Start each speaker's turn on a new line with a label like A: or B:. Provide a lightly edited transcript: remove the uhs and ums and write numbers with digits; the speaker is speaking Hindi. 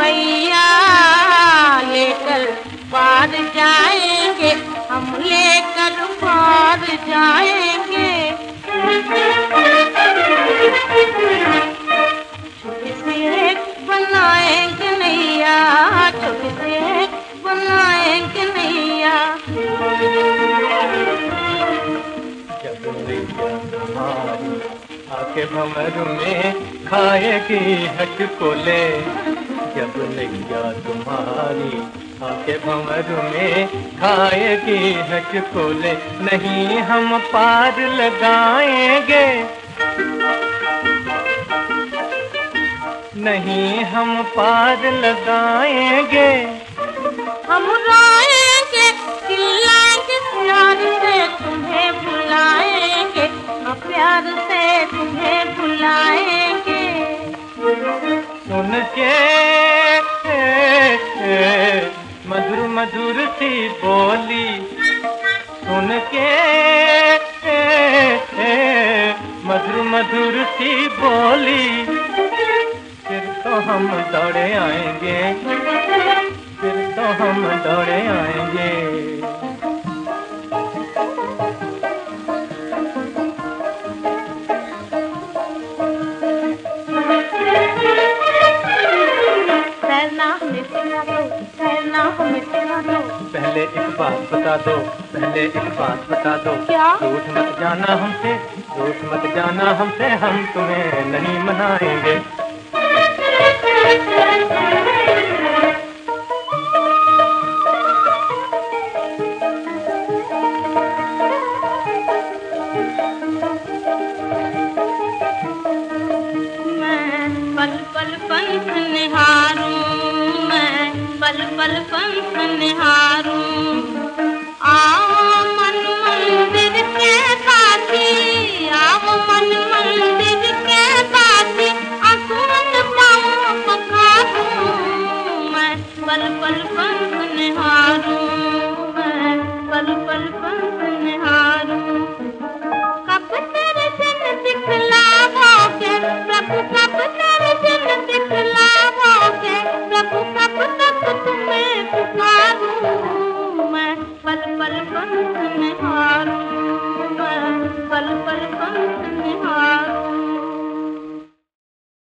A: भैया लेकर पार जाएंगे, हम लेकर पार जाएंगे। छोटे से एक बनाएंगे नैया, छोटे से एक बनाएंगे नैया।
B: जब नैया तुम्हारी आके भंवर में खाएगी हटकोले, जब नैया तुम्हारी आके भंवर में खाएगी हटकोले, नहीं हम पार लगाएंगे, नहीं हम पार लगाएंगे।
A: हम रोएंगे चिल्लाएंगे प्यार से तुम्हें बुलाएंगे, हम प्यार से तुम्हें बुलाएंगे।
B: सुन के मधुर मधुर सी बोली, सुन के मधुर मधुर सी बोली, फिर तो हम दौड़े आएंगे, फिर तो हम दौड़े आएंगे। पहले एक बात बता दो, पहले एक बात बता दो,
A: क्या?
B: रूठ मत जाना हमसे, रूठ मत जाना हमसे, हम तुम्हें नहीं मनाएंगे।
A: पल पल पंख निहारूं, मैं पल पल पंख निहारूं। आओ मन मंदिर के पासी, आओ मन मंदिर के पासी, आंसुओं पाँव पखारूं। मैं पल पल पंख निहारूं, मैं पल पल पंख निहारूं। कब तेरे दिन दिखलाओगे प्रभु, कब तेरे दिन दिखलाओगे प्रभु, कब तक तुम्हें पुकारूं। मैं पल पल पंख निहारूं, मैं पल पल